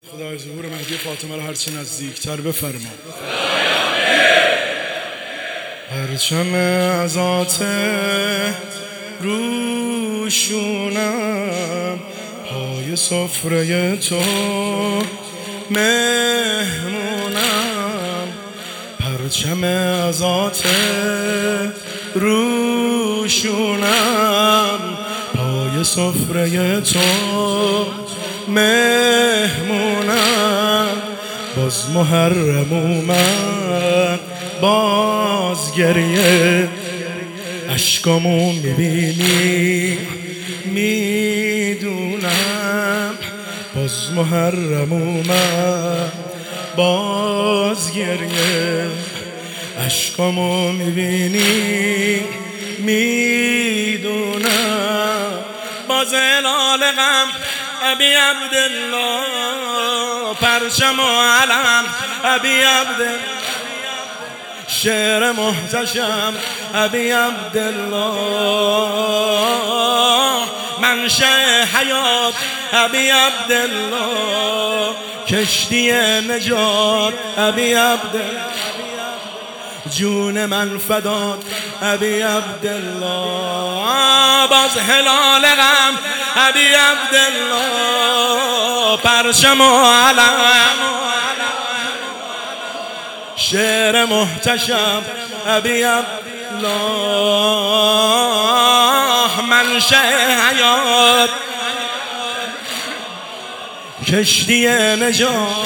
خدای ظهور مهدی فاطمه رو هرچی نزدیکتر بفرما. پرچم ازات روشونم، پای سفره تو مهمونم. پرچم ازات روشونم، پای سفره تو مهمونم. باز محرم اومد باز گریه، اشکامو میبینی میدونم. باز محرم اومد باز گریه، اشکامو میبینی میدونم. باز هلال غم ابی عبدالله، پرچم و علم ابی عبدالله، شعر محتشم ابی عبدالله، منشأ حیات ابی عبدالله، کشتی نجات ابی عبدالله، جون من فدات ابی عبدالله. باز هلال غم ابی عبدالله، پرچم و علم، شعر محتشم ابی عبدالله، منشأ حیات، کشتی نجات،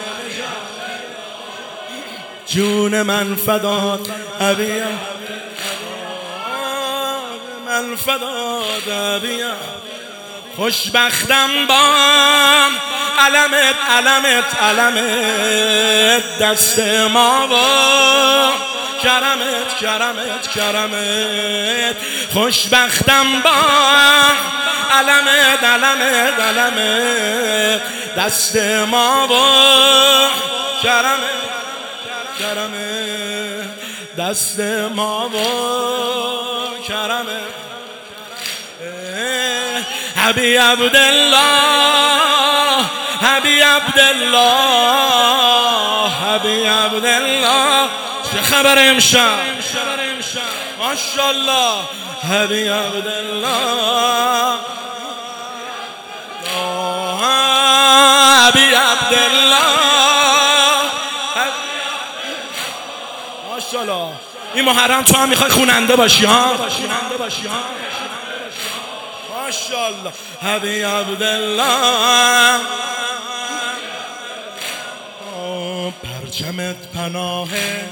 جون من فدات ابی من فدات ابی. خوشبختم با علمت دست ما و کرمت. خوشبختم با علمت دست ما و کرمت دست ما و کرمت. ابی عبدالله، ابی عبدالله، ابی عبدالله. چه خبر امشب؟ ماشاءالله. ابی عبدالله، ابی عبدالله، ماشاءالله. این محرم تو هم میخوای خوننده باشی ها؟ ماشاءالله. ابی عبدالله، پرچمت پناه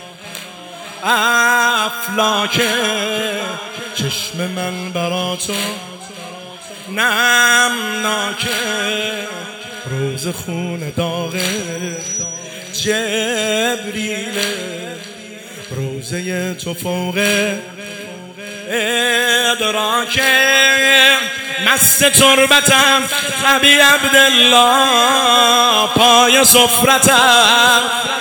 افلاکه، چشم من برا تو نمناکه. روز خون داغ جبریله، روزه تو فوق ادراکه. مست تربتم ابی عبدالله، پای سفرتم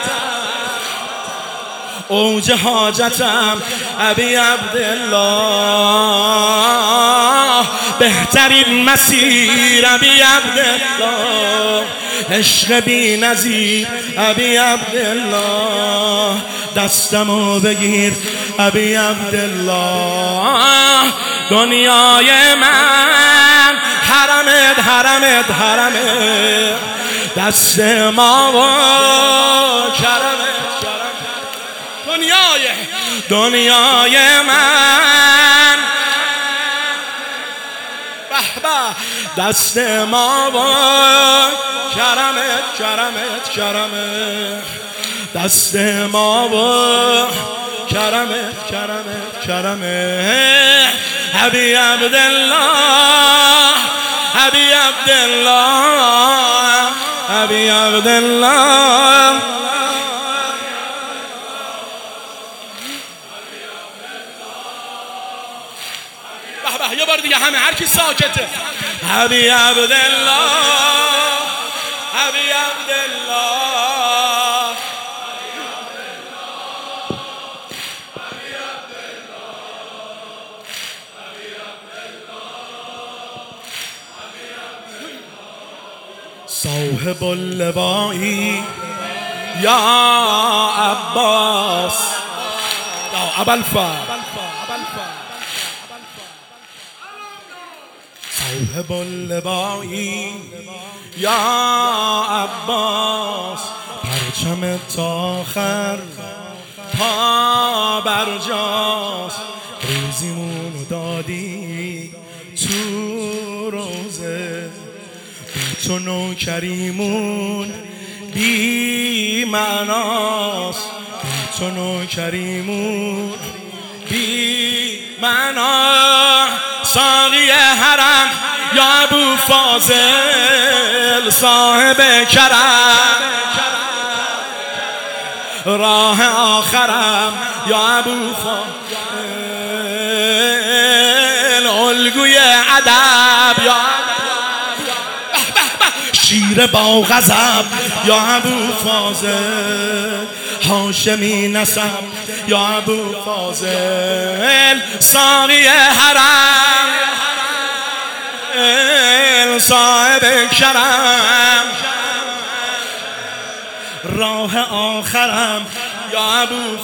اوج حاجتم ابی عبدالله. بهترین مسیر ابی عبدالله، عشق بی نظیر ابی عبدالله. دستمو بگیر ابی عبدالله، دنیای من حرمت دست ما و کرمت. دنیای من به دست ما و کرمت دست ما و کرمت. ابی عبدالله، ابی عبدالله، ابی عبدالله. یه بار دیگه همه هر کی ساکته. ابی عبدالله، ابی عبدالله، صاحب صاحب اللوائی یا عباس یا ابوالفضل صاحب اللوائی یا عباس پرچم تاخر پا برجاست روزیمونو دادی تو روزه بی تو نوکریمون بی معناست بی تو نوکریمون بی معنا ساقی حرم یا ابو فاضل صاحب کرم راه آخرم یا ابو فاضل الگوی ادب یا شیر با غضب یا ابو فاضل هاشمی نسب یا ابو فاضل ساقی حرم صاحب کرم راه آخرم یا ابو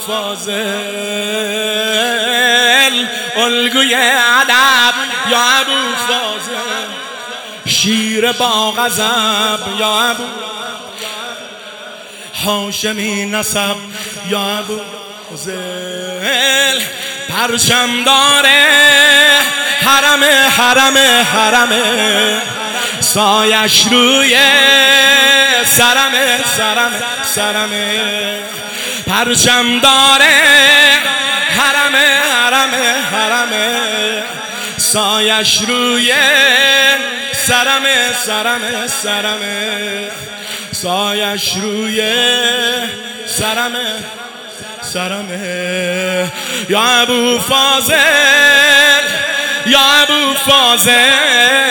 فاضل الگوی ادب یا ابو فاضل شیر با غضب یا ابو هاشمی نسب یا ابو فاضل پرچم داره حرم حرم حرم سایش روی سرم سرم سرم پرچم داره حرم حرم حرم سایش روی سرم سرم سرم سایش روی سرم سرم یا ابو فاضل یا ابو فاضل